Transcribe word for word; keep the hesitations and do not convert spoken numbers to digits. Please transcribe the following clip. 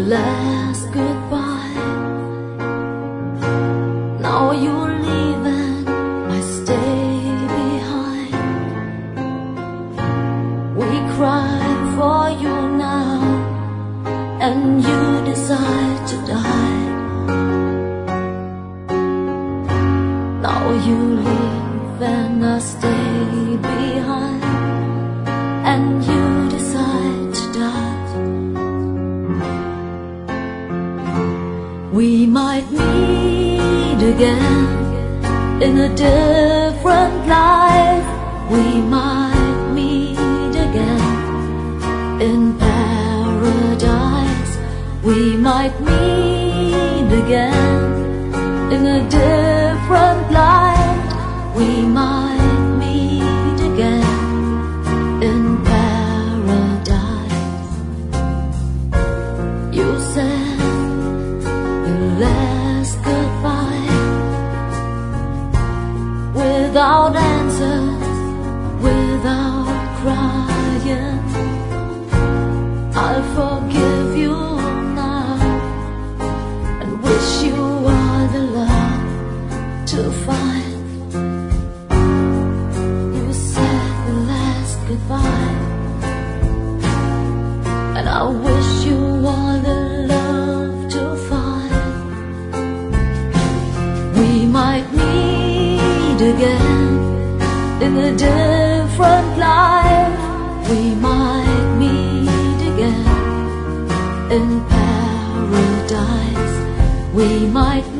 last goodbye. Now you're leaving, I stay behind. We cry for you now, and you decide to die. Now you leave and I stay behind, and you decide to die. We might meet again in a different life. We might meet again in paradise. We might meet again in a different life. We might meet again in paradise. You said your last goodbye without answers, without crying. I'll forgive you now and wish you all the love to find. You said the last goodbye, and I wish you all the love to find. We might meet again in a different life. We might meet again in paradise. We might